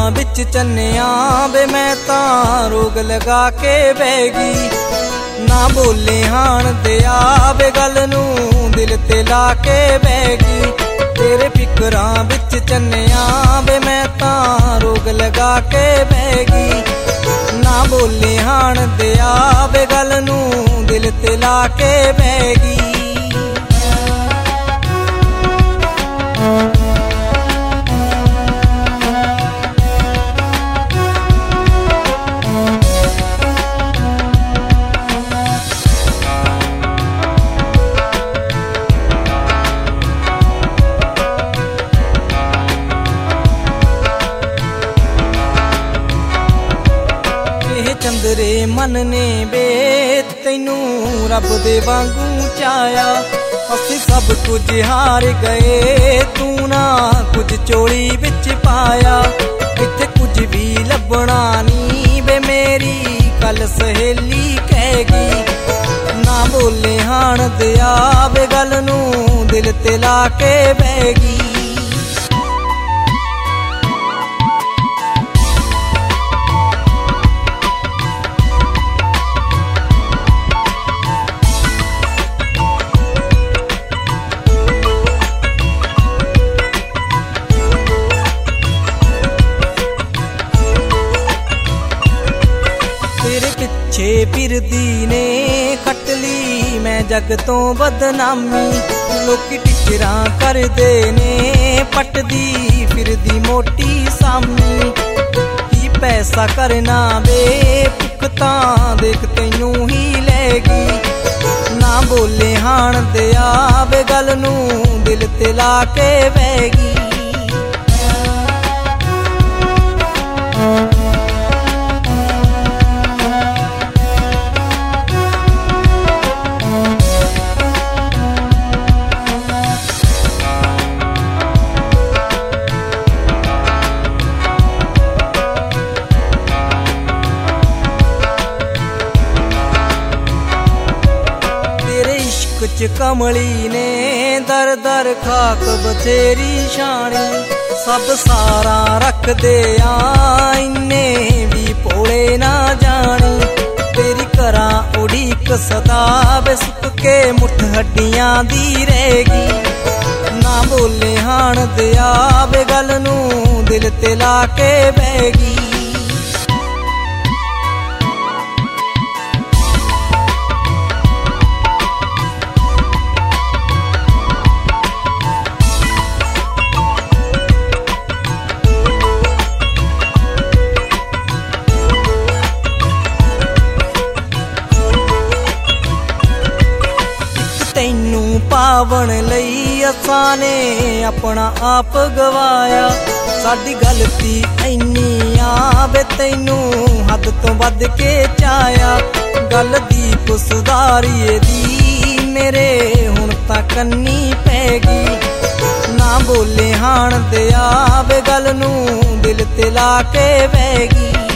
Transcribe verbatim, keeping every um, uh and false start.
विच चन्निया वे मैं तां रोग लगा के बह गई। ना बोले हाण दिया वे गल नूं दिल ते ला के बह गई। तेरे फिकरां विच चन्निया वे मैं तां रोग लगा के बह गई। ना बोले हाण दिया वे गल नूं दिल ते ला के बह गई। चंदरे मन ने बे तैनू रब दे वांगू चाया। असीं सब कुछ हार गए तू ना कुछ चोली विच पाया। इत्थे कुछ भी लभना नी बे मेरी कल सहेली कहेगी। ना बोले हाण दिया बे गल नूं दिल ते ला के बहगी। पिछे फिरदी ने खट ली मैं जग तो बदनामी। लोकी टिचरा करदे ने पटदी फिरदी मोटी सामी। की पैसा करना वे भुखता देख तैनू ही लैगी। ना बोले हाण दिया वे गल नूं दिल ते ला के बहगी। कुछ कमली ने दर दर खाक बथेरी छाणी। सब सारा रख दे इन्ने भी भोले ना जानी। तेरी करा उड़ीक सदा वे सुक के मुठ हड्डियां दी रहेगी। ना बोले हाण दिया वे गल नूं दिल ते ला के बहगी। तैनू पावन लई असां ने अपना आप गवाया। साडी गलती इन्नी आ वे तैनू हद तो वध के चाया। गल दीप सुधारीए दी मेरे हुण तां कन्नी पैगी। ना बोले हाण दिया वे गल नूं दिल ते ला के बहगी।